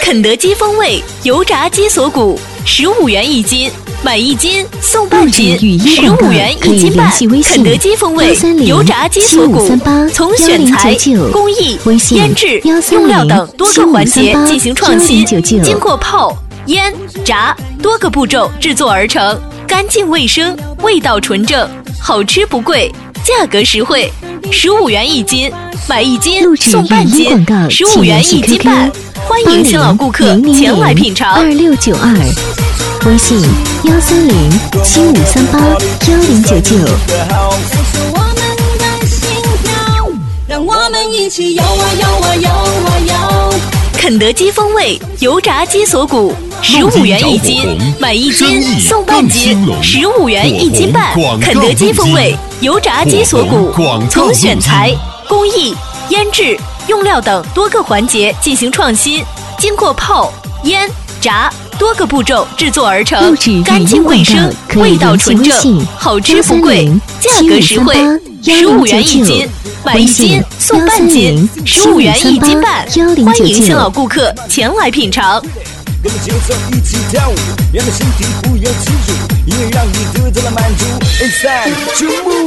肯德基风味油炸鸡锁骨，15元一斤，买1斤送半斤，15元一斤半。肯德基风味油炸鸡锁骨，从选材、工艺、腌制、用料等多个环节进行创新，经过泡、腌、炸多个步骤制作而成，干净卫生，味道纯正，好吃不贵，价格实惠，15元一斤，买1斤送半斤，15元一斤半。欢迎新老顾客前来品尝。 2692，微信13075381099。 让我们一起摇啊摇啊摇啊摇。 肯德基风味油炸鸡锁骨，15元一斤，买1斤送半斤，15元一斤半。肯德基风味油炸鸡锁骨，从选材、工艺、腌制、用料等多个环节进行创新，经过泡、腌、炸多个步骤制作而成，干净卫生，味道纯正，好吃不贵，价格实惠，15元一斤，买1斤送半斤，15元一斤半。欢迎新老顾客前来品尝。 跟着节奏一起跳舞，让你身体不要吃住，音乐让你得到了满足。It's time to move。